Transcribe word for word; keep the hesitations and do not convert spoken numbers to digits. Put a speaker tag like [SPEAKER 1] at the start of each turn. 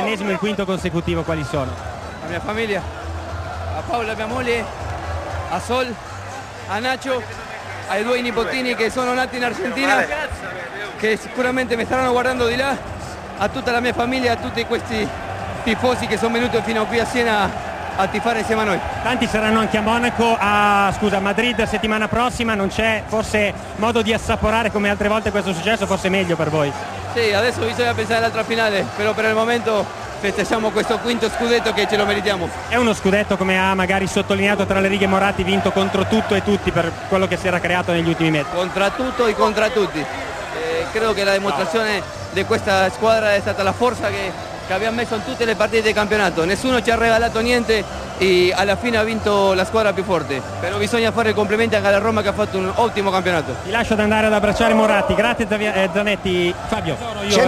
[SPEAKER 1] l'ennesimo e il quinto consecutivo, quali sono?
[SPEAKER 2] A mia famiglia, a Paola mia moglie, a Sol, a Nacho, ai due nipotini che sono nati in Argentina, che sicuramente mi staranno guardando di là, a tutta la mia famiglia, a tutti questi tifosi che sono venuti fino qui a Siena a tifare insieme a noi.
[SPEAKER 1] Tanti saranno anche a Monaco, a, scusa, a Madrid settimana prossima, non c'è forse modo di assaporare come altre volte questo successo, forse meglio per voi?
[SPEAKER 2] Sì, adesso bisogna pensare all'altra finale, però per il momento festeggiamo questo quinto scudetto che ce lo meritiamo.
[SPEAKER 1] È uno scudetto, come ha magari sottolineato tra le righe Moratti, vinto contro tutto e tutti per quello che si era creato negli ultimi mesi.
[SPEAKER 2] Contra tutto e contra tutti. Eh, credo che la dimostrazione di questa squadra è stata la forza che che abbiamo messo in tutte le partite del campionato, nessuno ci ha regalato niente e alla fine ha vinto la squadra più forte, però bisogna fare i complimenti anche alla Roma che ha fatto un ottimo campionato.
[SPEAKER 1] Ti lascio ad andare ad abbracciare Moratti, grazie Zanetti. Fabio.